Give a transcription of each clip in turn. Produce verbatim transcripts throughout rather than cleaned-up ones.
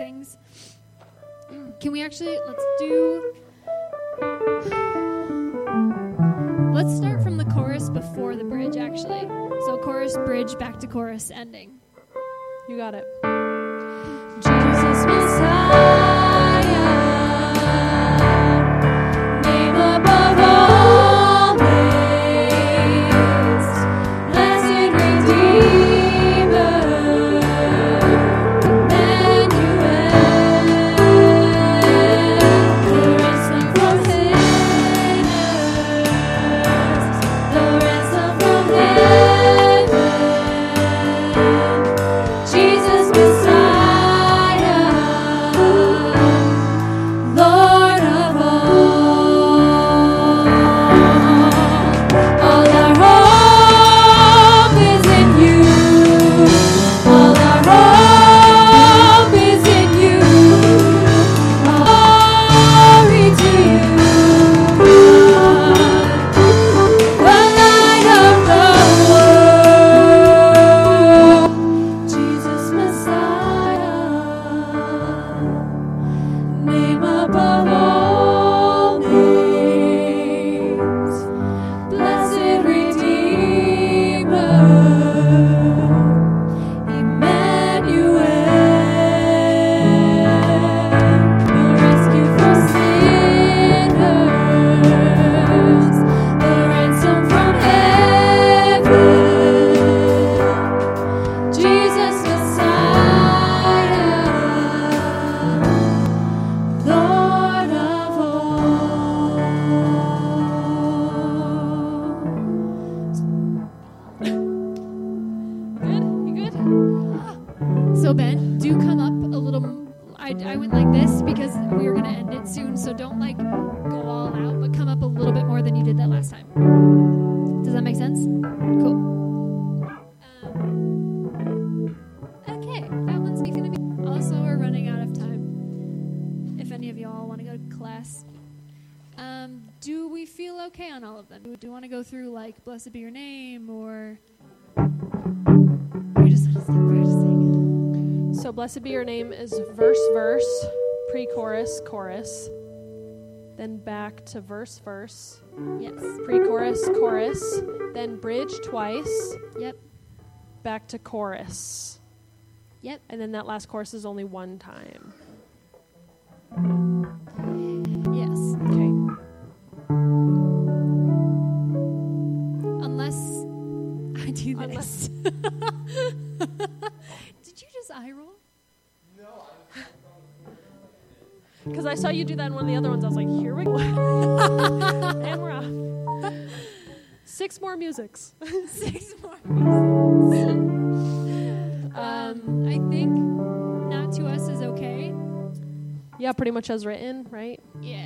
things. Can we actually, let's do, let's start from the chorus before the bridge, actually. So chorus, bridge, back to chorus, ending. You got it. Jesus Messiah, name above all names, blessed Redeemer, Emmanuel, the ransom from sinners, the ransom from heaven, Jesus Messiah, Lord of all. All our hope is in you. All our hope is in you. Glory to you, the light of the world. Jesus Messiah, name above all names, blessed Redeemer, Emmanuel, the rescue for sinners, the ransom from heaven, Jesus Messiah, Lord of all. Good? You good? So Ben, do come up a little. I, I went like this because we were going to end it soon, so don't like go all out, but come up a little bit more than you did that last time. Does that make sense? Cool. Um, okay, that one's going to be. Also, we're running out of time. If any of y'all want to go to class. Um, do we feel okay on all of them? Do you want to go through like "Blessed Be Your Name" or we just want to stop practicing? So blessed be your name is verse, verse, pre-chorus, chorus. Then back to verse, verse, Yes. pre-chorus, chorus. Then bridge twice, Yep. back to chorus. Yep. And then that last chorus is only one time. Yes. Okay. Unless I do Unless- this. Did you just eye roll? Because I saw you do that in one of the other ones. I was like, here we go. And we're off. Six more musics. Six more musics. um, I think "Not to Us" is okay. Yeah, pretty much as written, right? Yeah.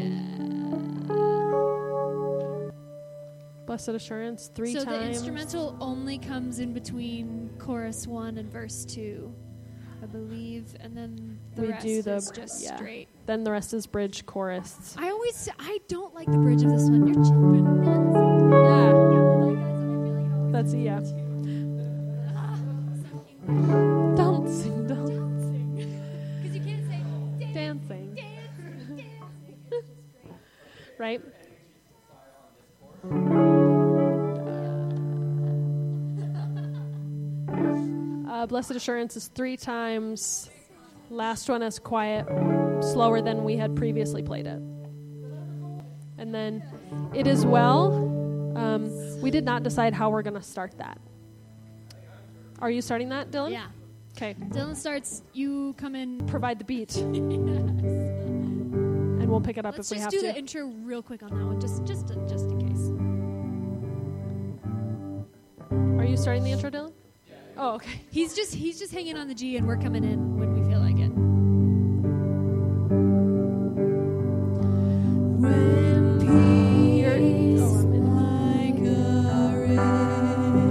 Blessed Assurance, three so times. the instrumental only comes in between chorus one and verse two, I believe, and then the We rest do the- is just yeah. straight. Then the rest is bridge, chorus. I always, I don't like the bridge of this one. Your children dance. Yeah, Like, guys, I feel like I that's a yeah. always- Dancing, dancing. Dancing. Because you can't say dance, Dancing. dance, dance. Right? Uh, Blessed Assurance is three times. Last one is quiet, slower than we had previously played it. And then It Is Well. Um, we did not decide how we're going to start that. Are you starting that, Dylan? Yeah. Okay. Dylan starts, you come in. Provide the beat, Yes. and we'll pick it up Let's if we just have do to. the intro real quick on that one, just just just in case. Are you starting the intro, Dylan? Oh, okay. He's just he's just hanging on the G, and we're coming in when we feel like it. When peace Oh, I'm in. like a rain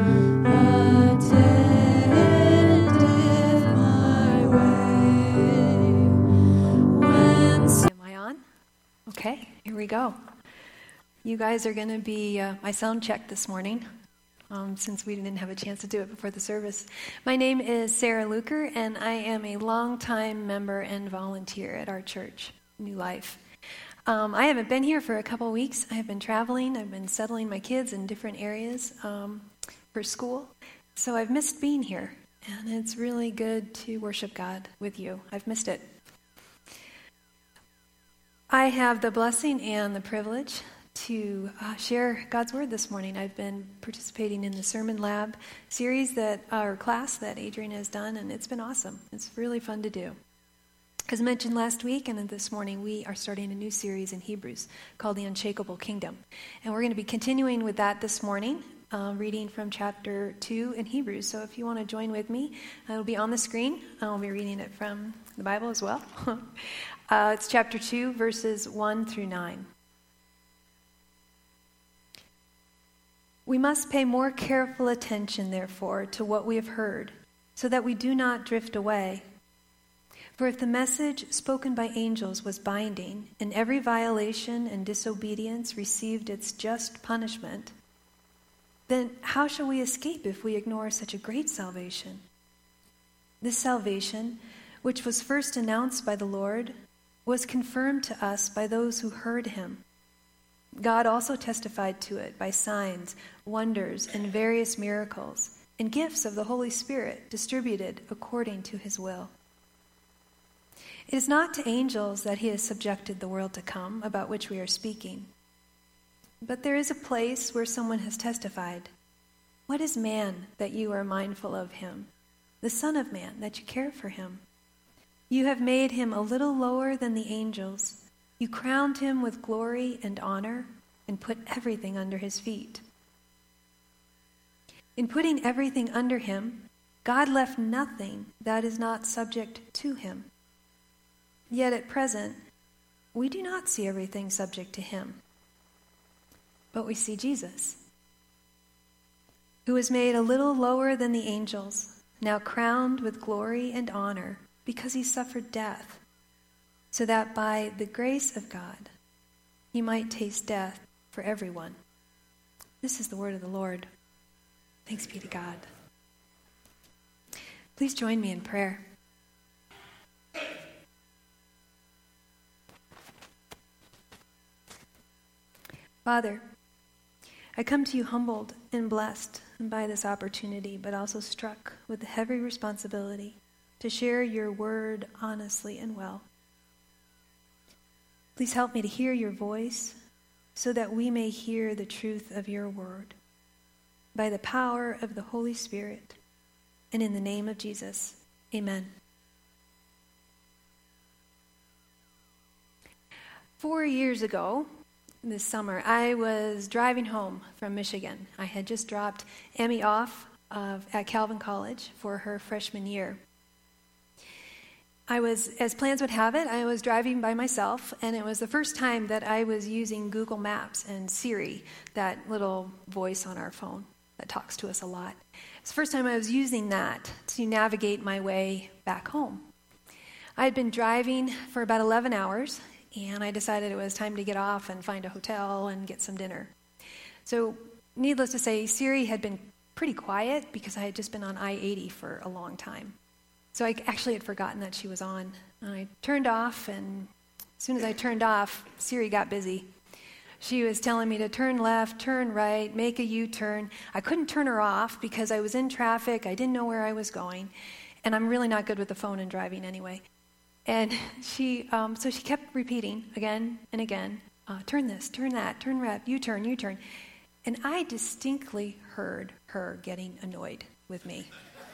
attendeth my way. When Am I on? Okay, here we go. You guys are going to be uh, my sound check this morning. um, since we didn't have a chance to do it before the service. My name is Sarah Luker, and I am a longtime member and volunteer at our church, New Life. Um, I haven't been here for a couple weeks. I have been traveling. I've been settling my kids in different areas um, for school. So I've missed being here, and it's really good to worship God with you. I've missed it. I have the blessing and the privilege to uh, share God's Word this morning. I've been participating in the Sermon Lab series that, or class that Adrian has done, and it's been awesome. It's really fun to do. As mentioned last week and this morning, we are starting a new series in Hebrews called The Unshakable Kingdom. And we're going to be continuing with that this morning, uh, reading from chapter two in Hebrews. So if you want to join with me, it'll be on the screen. I'll be reading it from the Bible as well. uh, it's chapter two, verses one through nine. We must pay more careful attention, therefore, to what we have heard, so that we do not drift away. For if the message spoken by angels was binding, and every violation and disobedience received its just punishment, then how shall we escape if we ignore such a great salvation? This salvation, which was first announced by the Lord, was confirmed to us by those who heard him. God also testified to it by signs, wonders, and various miracles, and gifts of the Holy Spirit distributed according to his will. It is not to angels that he has subjected the world to come, about which we are speaking. But there is a place where someone has testified. What is man that you are mindful of him? The Son of Man that you care for him? You have made him a little lower than the angels. You crowned him with glory and honor and put everything under his feet. In putting everything under him, God left nothing that is not subject to him. Yet at present, we do not see everything subject to him. But we see Jesus, who was made a little lower than the angels, now crowned with glory and honor because he suffered death, so that by the grace of God, he might taste death for everyone. This is the word of the Lord. Thanks be to God. Please join me in prayer. Father, I come to you humbled and blessed by this opportunity, but also struck with the heavy responsibility to share your word honestly and well. Please help me to hear your voice so that we may hear the truth of your word by the power of the Holy Spirit and in the name of Jesus. Amen. Four years ago, this summer, I was driving home from Michigan. I had just dropped Emmy off uh, at Calvin College for her freshman year. I was, as plans would have it, I was driving by myself, and it was the first time that I was using Google Maps and Siri, that little voice on our phone that talks to us a lot. It's the first time I was using that to navigate my way back home. I had been driving for about eleven hours, and I decided it was time to get off and find a hotel and get some dinner. So, needless to say, Siri had been pretty quiet because I had just been on I eighty for a long time. So I actually had forgotten that she was on. I turned off, and as soon as I turned off, Siri got busy. She was telling me to turn left, turn right, make a U-turn. I couldn't turn her off because I was in traffic. I didn't know where I was going, and I'm really not good with the phone and driving anyway. And she, um, so she kept repeating again and again, uh, turn this, turn that, turn left, U-turn, U-turn. And I distinctly heard her getting annoyed with me.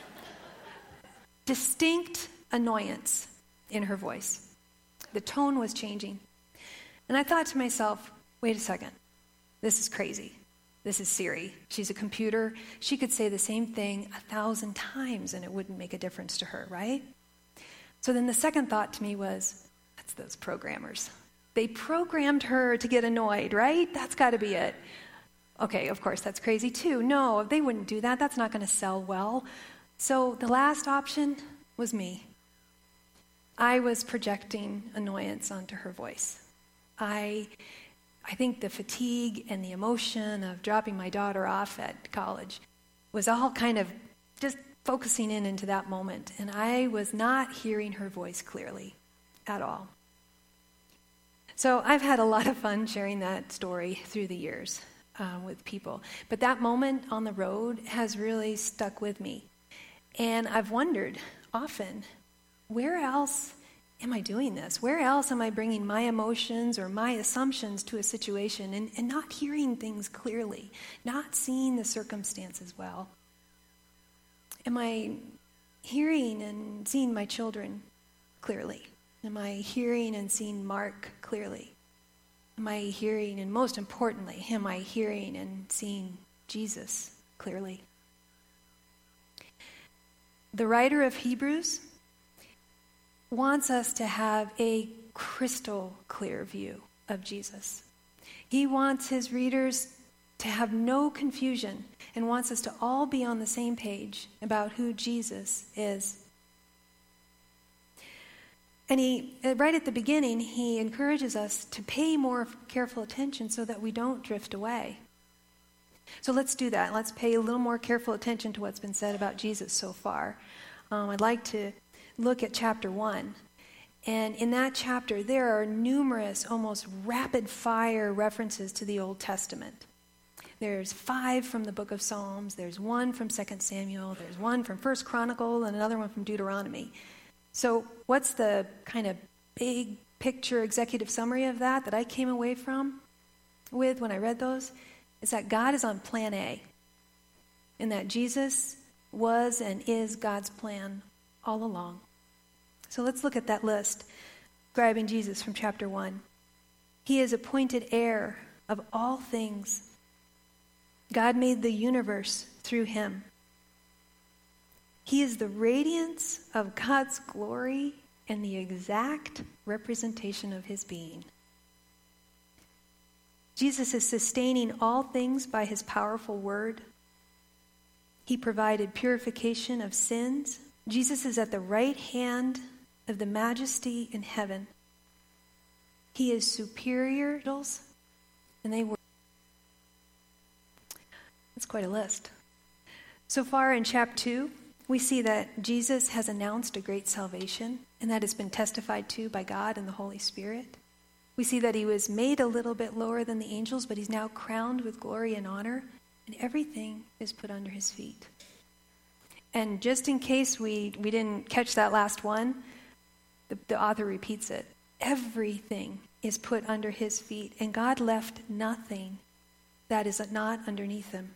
Distinct annoyance in her voice. The tone was changing. And I thought to myself, wait a second, this is crazy. This is Siri. She's a computer. She could say the same thing a thousand times and it wouldn't make a difference to her, right? So then the second thought to me was, that's those programmers. They programmed her to get annoyed, right? That's got to be it. Okay, of course, that's crazy too. No, they wouldn't do that. That's not going to sell well. So the last option was me. I was projecting annoyance onto her voice. I I think the fatigue and the emotion of dropping my daughter off at college was all kind of just focusing in into that moment. And I was not hearing her voice clearly at all. So I've had a lot of fun sharing that story through the years uh, with people. But that moment on the road has really stuck with me. And I've wondered often, where else am I doing this? Where else am I bringing my emotions or my assumptions to a situation and, and not hearing things clearly, not seeing the circumstances well? Am I hearing and seeing my children clearly? Am I hearing and seeing Mark clearly? Am I hearing, and most importantly, am I hearing and seeing Jesus clearly? The writer of Hebrews wants us to have a crystal clear view of Jesus. He wants his readers to have no confusion and wants us to all be on the same page about who Jesus is. And he, right at the beginning, he encourages us to pay more careful attention so that we don't drift away. So let's do that. Let's pay a little more careful attention to what's been said about Jesus so far. Um, I'd like to look at chapter one. And in that chapter, there are numerous, almost rapid-fire references to the Old Testament. There's five from the book of Psalms. There's one from Second Samuel. There's one from First Chronicle and another one from Deuteronomy. So what's the kind of big picture executive summary of that that I came away from with when I read those? Is that God is on plan A, and that Jesus was and is God's plan all along. So let's look at that list, describing Jesus from chapter one. He is appointed heir of all things. God made the universe through him. He is the radiance of God's glory and the exact representation of his being. Jesus is sustaining all things by his powerful word. He provided purification of sins. Jesus is at the right hand of the majesty in heaven. He is superior, and they were. That's quite a list. So far in chapter two, we see that Jesus has announced a great salvation, and that has been testified to by God and the Holy Spirit. We see that he was made a little bit lower than the angels, but he's now crowned with glory and honor, and everything is put under his feet. And just in case we, we didn't catch that last one, the, the author repeats it. Everything is put under his feet, and God left nothing that is not underneath him.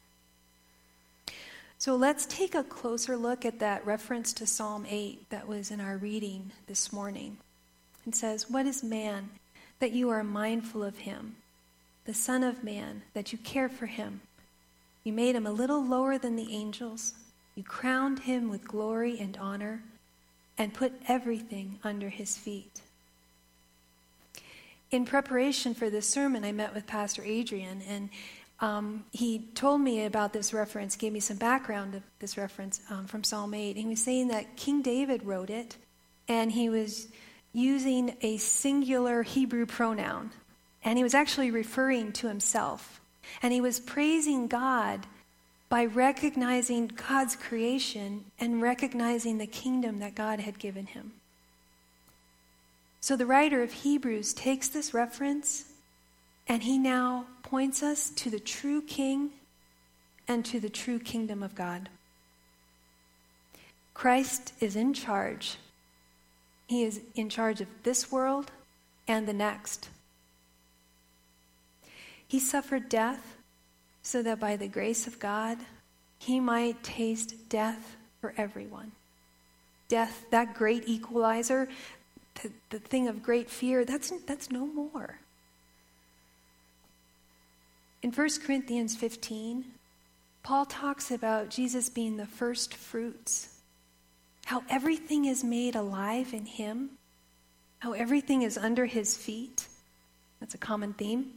So let's take a closer look at that reference to Psalm eight that was in our reading this morning. It says, "What is man that you are mindful of him? The Son of Man that you care for him? You made him a little lower than the angels. You crowned him with glory and honor and put everything under his feet." In preparation for this sermon, I met with Pastor Adrian, and um, he told me about this reference, gave me some background of this reference um, from Psalm eight. And he was saying that King David wrote it, and he was using a singular Hebrew pronoun. And he was actually referring to himself. And he was praising God by recognizing God's creation and recognizing the kingdom that God had given him. So the writer of Hebrews takes this reference, and he now points us to the true king and to the true kingdom of God. Christ is in charge. He is in charge of this world and the next. He suffered death so that by the grace of God, he might taste death for everyone. Death, that great equalizer, the, the thing of great fear, that's, that's no more. In First Corinthians fifteen, Paul talks about Jesus being the first fruits, how everything is made alive in him, how everything is under his feet. That's a common theme.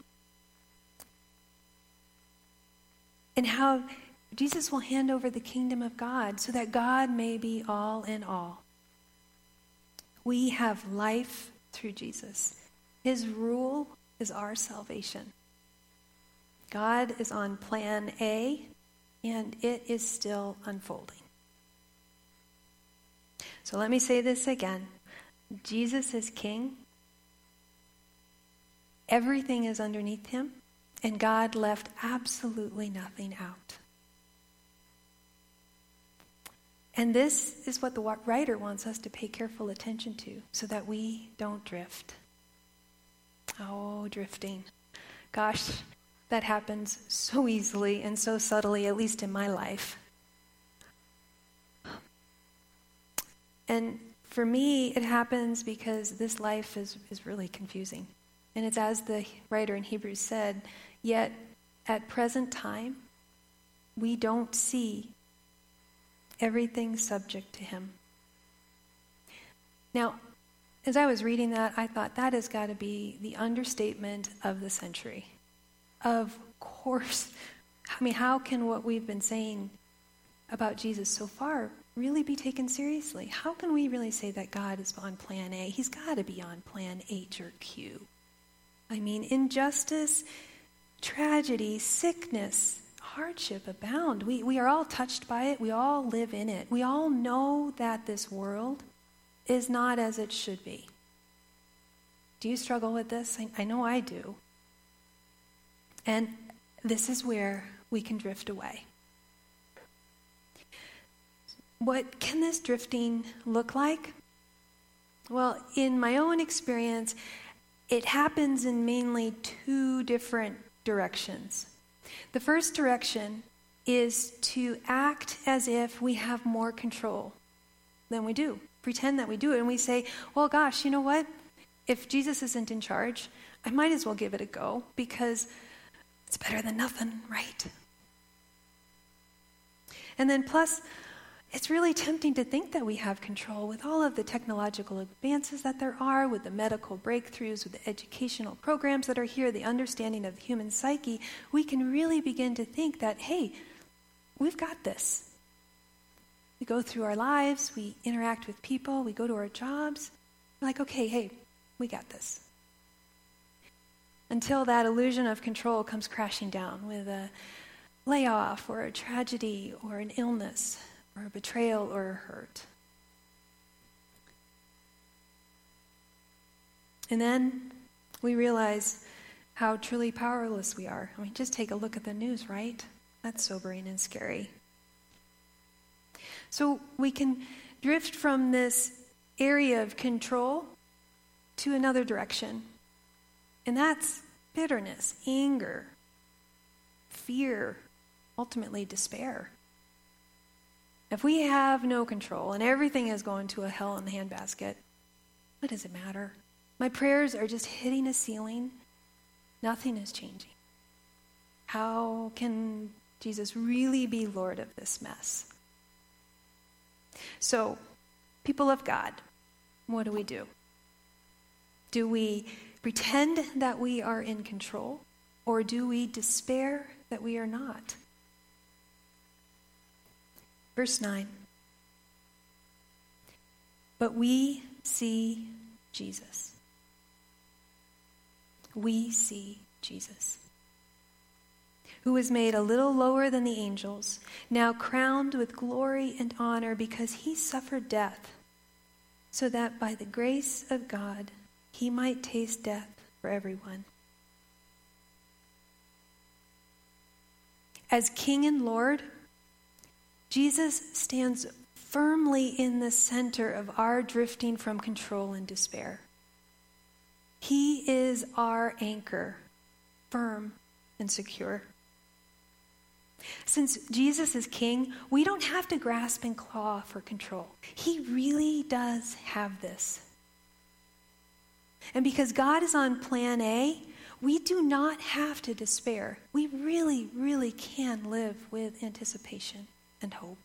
And how Jesus will hand over the kingdom of God so that God may be all in all. We have life through Jesus. His rule is our salvation. God is on plan A, and it is still unfolding. So let me say this again. Jesus is king. Everything is underneath him, and God left absolutely nothing out. And this is what the writer wants us to pay careful attention to, so that we don't drift. Oh, drifting. Gosh, that happens so easily and so subtly, at least in my life. And for me, it happens because this life is, is really confusing. And it's as the writer in Hebrews said, yet at present time, we don't see everything subject to him. Now, as I was reading that, I thought that has got to be the understatement of the century. Of course. I mean, how can what we've been saying about Jesus so far really be taken seriously? How can we really say that God is on plan A? He's got to be on plan H or Q. I mean, injustice, tragedy, sickness, hardship abound. We, we are all touched by it. We all live in it. We all know that this world is not as it should be. Do you struggle with this? I, I know I do. And this is where we can drift away. What can this drifting look like? Well, in my own experience, it happens in mainly two different directions. The first direction is to act as if we have more control than we do. Pretend that we do it, and we say, well, gosh, you know what? If Jesus isn't in charge, I might as well give it a go, because it's better than nothing, right? And then plus, it's really tempting to think that we have control with all of the technological advances that there are, with the medical breakthroughs, with the educational programs that are here, the understanding of the human psyche. We can really begin to think that, hey, we've got this. We go through our lives, we interact with people, we go to our jobs. We're like, okay, hey, we got this. Until that illusion of control comes crashing down with a layoff or a tragedy or an illness, or a betrayal, or a hurt. And then we realize how truly powerless we are. I mean, just take a look at the news, right? That's sobering and scary. So we can drift from this area of control to another direction. And that's bitterness, anger, fear, ultimately despair. If we have no control and everything is going to a hell in the handbasket, what does it matter? My prayers are just hitting a ceiling. Nothing is changing. How can Jesus really be Lord of this mess? So, people of God, what do we do? Do we pretend that we are in control, or do we despair that we are not? Verse nine. But we see Jesus. We see Jesus, who was made a little lower than the angels, now crowned with glory and honor because he suffered death, so that by the grace of God he might taste death for everyone. As King and Lord, Jesus stands firmly in the center of our drifting from control and despair. He is our anchor, firm and secure. Since Jesus is king, we don't have to grasp and claw for control. He really does have this. And because God is on plan A, we do not have to despair. We really, really can live with anticipation and hope.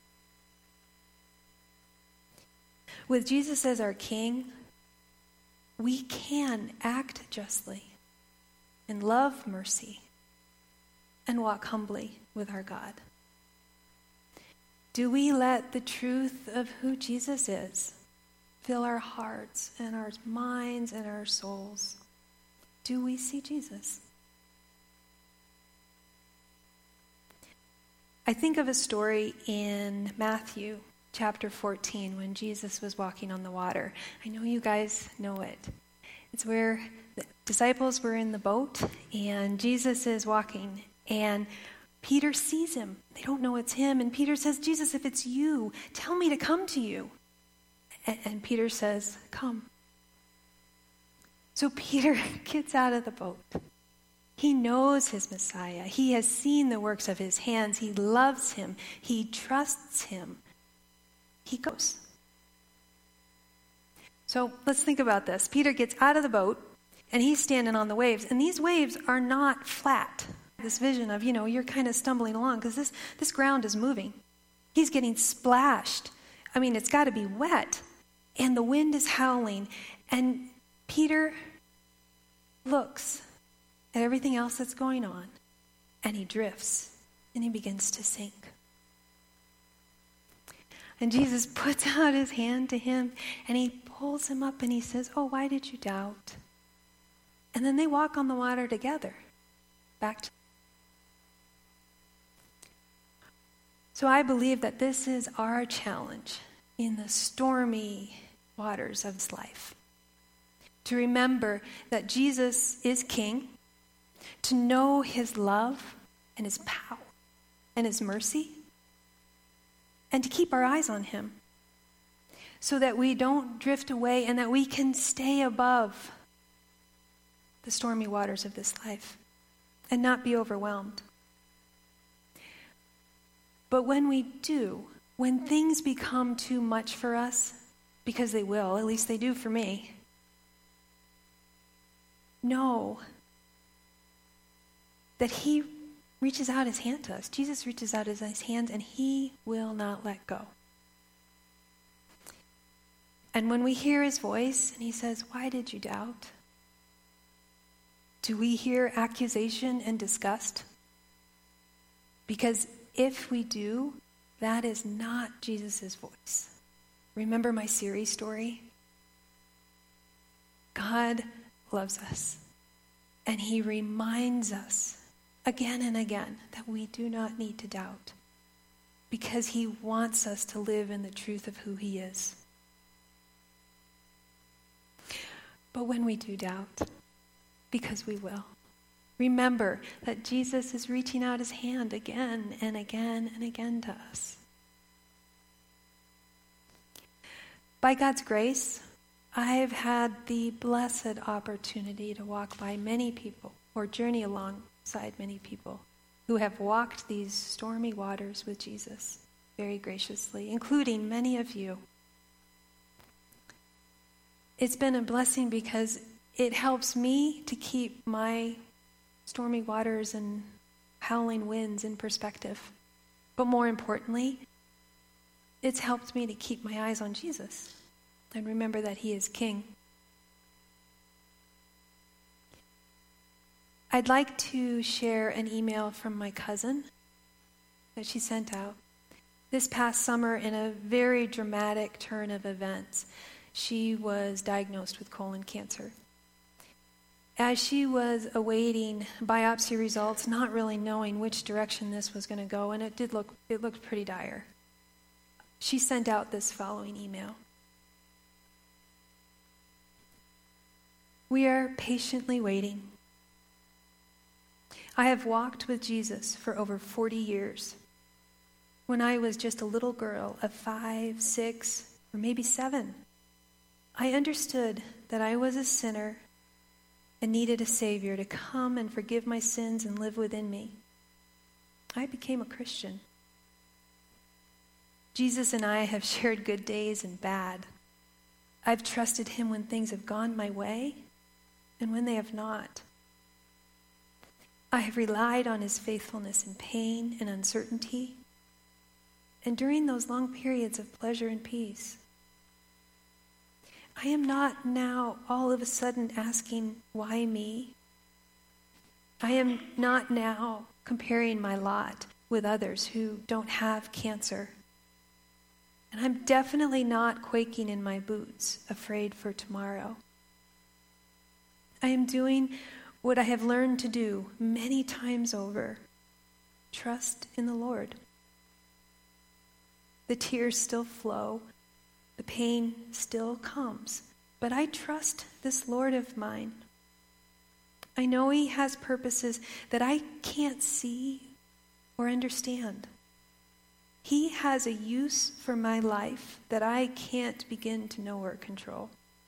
With Jesus as our king, we can act justly and love mercy and walk humbly with our God. Do we let the truth of who Jesus is fill our hearts and our minds and our souls? Do we see Jesus? I think of a story in Matthew chapter fourteen when Jesus was walking on the water. I know you guys know it. It's where the disciples were in the boat and Jesus is walking and Peter sees him. They don't know it's him. And Peter says, Jesus, if it's you, tell me to come to you. And, and Peter says, come. So Peter gets out of the boat. He knows his Messiah. He has seen the works of his hands. He loves him. He trusts him. He goes. So let's think about this. Peter gets out of the boat, and he's standing on the waves. And these waves are not flat. This vision of, you know, you're kind of stumbling along because this, this ground is moving. He's getting splashed. I mean, it's got to be wet. And the wind is howling. And Peter looks at everything else that's going on, and he drifts, and he begins to sink. And Jesus puts out his hand to him, and he pulls him up, and he says, oh, why did you doubt? And then they walk on the water together, back to. So I believe that this is our challenge in the stormy waters of this life. To remember that Jesus is King, to know his love and his power and his mercy, and to keep our eyes on him so that we don't drift away and that we can stay above the stormy waters of this life and not be overwhelmed. But when we do, when things become too much for us, because they will, at least they do for me, know that he reaches out his hand to us. Jesus reaches out his, his hand and he will not let go. And when we hear his voice and he says, why did you doubt? Do we hear accusation and disgust? Because if we do, that is not Jesus' voice. Remember my Siri story? God loves us. And he reminds us again and again that we do not need to doubt because he wants us to live in the truth of who he is. But when we do doubt, because we will, remember that Jesus is reaching out his hand again and again and again to us. By God's grace, I've had the blessed opportunity to walk by many people or journey alongside many people who have walked these stormy waters with Jesus very graciously, including many of you. It's been a blessing because it helps me to keep my stormy waters and howling winds in perspective. But more importantly, it's helped me to keep my eyes on Jesus and remember that he is King. I'd like to share an email from my cousin that she sent out. This past summer, in a very dramatic turn of events, she was diagnosed with colon cancer. As she was awaiting biopsy results, not really knowing which direction this was going to go, and it did look, it looked pretty dire, she sent out this following email. We are patiently waiting. I have walked with Jesus for over forty years. When I was just a little girl of five, six, or maybe seven, I understood that I was a sinner and needed a Savior to come and forgive my sins and live within me. I became a Christian. Jesus and I have shared good days and bad. I've trusted him when things have gone my way and when they have not. I have relied on his faithfulness in pain and uncertainty, and during those long periods of pleasure and peace. I am not now all of a sudden asking, why me? I am not now comparing my lot with others who don't have cancer. And I'm definitely not quaking in my boots, afraid for tomorrow. I am doing what I have learned to do many times over. Trust in the Lord. The tears still flow. The pain still comes. But I trust this Lord of mine. I know he has purposes that I can't see or understand. He has a use for my life that I can't begin to know or control.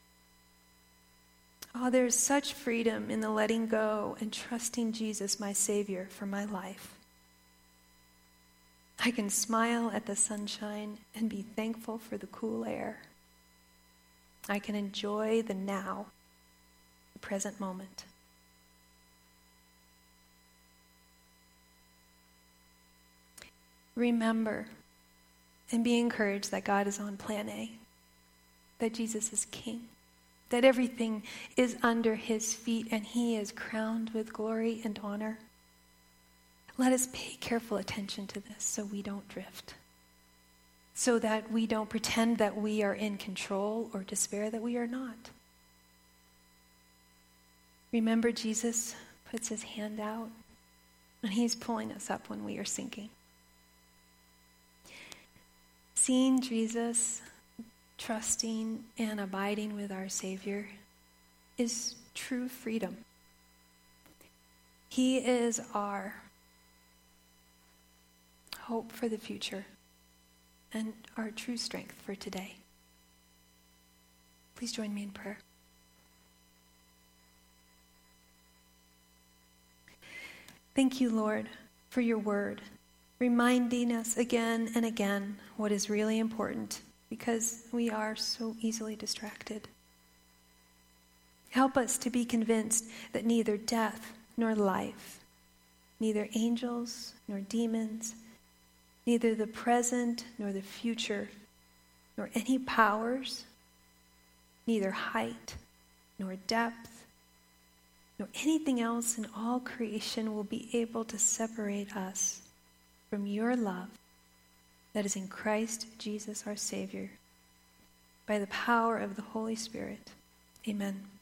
Oh, there's such freedom in the letting go and trusting Jesus, my Savior, for my life. I can smile at the sunshine and be thankful for the cool air. I can enjoy the now, the present moment. Remember and be encouraged that God is on plan A, that Jesus is King, that everything is under his feet and he is crowned with glory and honor. Let us pay careful attention to this so we don't drift, so that we don't pretend that we are in control or despair that we are not. Remember, Jesus puts his hand out and he's pulling us up when we are sinking. Seeing Jesus, trusting and abiding with our Savior is true freedom. He is our hope for the future and our true strength for today. Please join me in prayer. Thank you, Lord, for your word, reminding us again and again what is really important, because we are so easily distracted. Help us to be convinced that neither death nor life, neither angels nor demons, neither the present nor the future, nor any powers, neither height nor depth, nor anything else in all creation will be able to separate us from your love that is in Christ Jesus our Savior, by the power of the Holy Spirit. Amen.